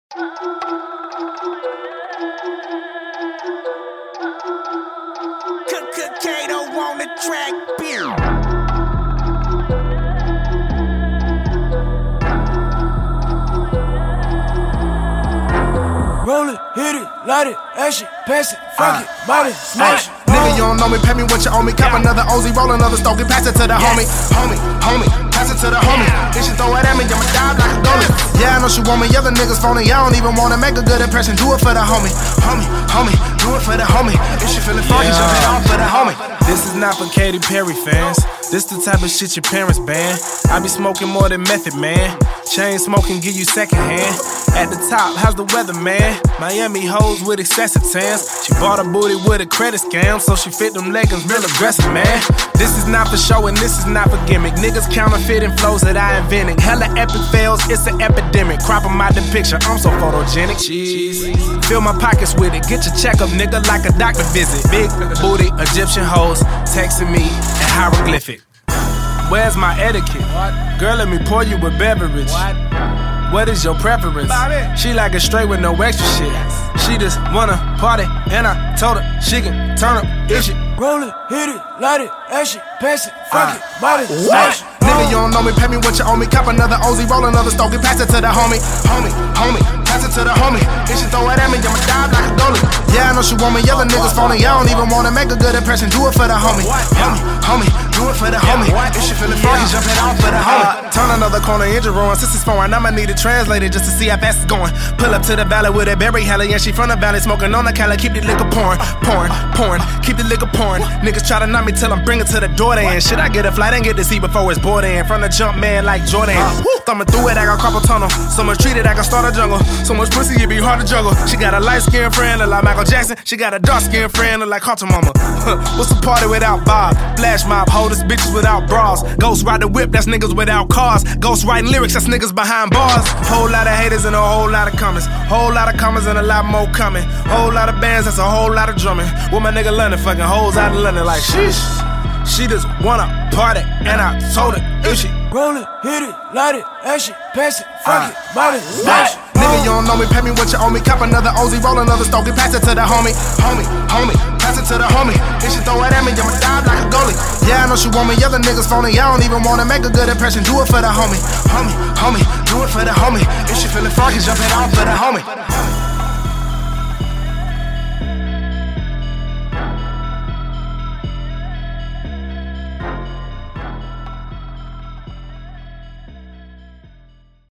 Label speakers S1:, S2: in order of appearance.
S1: Kato on the track, beer.
S2: Roll it, hit it, light it, ash it, pass it, fuck it, body, smash it.
S3: Nigga, you don't know me, pay me what you owe me. Cop another Ozy, roll another stogie, pass it to the homie. Homie, pass it to the homie. If she throw it at me, I'ma dive like a goalie. Yeah, I know she want me, other niggas phony. I don't even wanna make a good impression. Do it for the homie. Homie, do it for the homie. If she feeling funky, jump it off for the homie.
S2: This is not for Katy Perry fans. This the type of shit your parents ban. I be smoking more than Method Man. Chain smoking, give you secondhand. At the top, how's the weather, man? Miami hoes with excessive tans. She bought a booty with a credit scam, so she fit them leggings real aggressive, man. This is not for show and this is not for gimmick. Niggas counterfeiting flows that I invented. Hella epic fails, it's an epidemic. Cropping my picture, I'm so photogenic. Jeez. Fill my pockets with it. Get your checkup, nigga, like a doctor visit. Big booty Egyptian hoes texting me in hieroglyphic. Where's my etiquette? What? Girl, let me pour you a beverage. What is your preference? She like it straight with no extra shit. She just wanna party, and I told her she can turn up if she roll it, hit it, light it, ash it, pass it, fuck it, body, smash it.
S3: Nigga, you don't know me, pay me what you owe me. Cop another Ozy, roll another stogie, pass it to the homie. Homie, pass it to the homie. If she throw it at me, I'ma dive like a goalie. Yeah, I know she want me, other niggas phony. I don't even wanna make a good impression. Do it for the homie. Homie, do it for the homie. If she feeling funky, jump it off for the homie. Turn another corner, engine roaring. Sister's phone, I'ma need a translator just to see how fast it's going. Pull up to the valley with a berry hella, and she from the valley smoking on the Cali. Keep the liquor pouring. Keep the liquor pouring. Niggas try to knock me till I'm bringing to the door then. Should I get a flight and get to see before it's boarding? From the jump man like Jordan. Thumbing through it, I got carpal tunnel. So much treated, I can start a jungle. So much pussy, it be hard to juggle. She got a light skinned friend, look like Michael Jackson. She got a dark skinned friend, look like Carter Mama. What's the party without Bob? Flash mob, holders, bitches without bras. Ghost ride the whip, that's niggas without cars. Ghost writing lyrics, that's niggas behind bars. Whole lot of haters and a whole lot of comments. Whole lot of comments and a lot more coming. Whole lot of bands, that's a whole lot of drumming. With my nigga London, fucking hoes out of London like sheesh. She just wanna party, and I told her if she
S2: roll it, hit it, light it, ash it, pass it, fuck it, body, smash it.
S3: Nigga, you don't know me, pay me what you owe me. Cop another Ozy, roll another stogie, pass it to the homie. Homie, pass it to the homie. If she throw it at me, I'ma dive like a goalie. Yeah, I know she want me, other niggas phony. I don't even wanna make a good impression. Do it for the homie. Homie, do it for the homie. If she feeling funky, jump it off for the homie.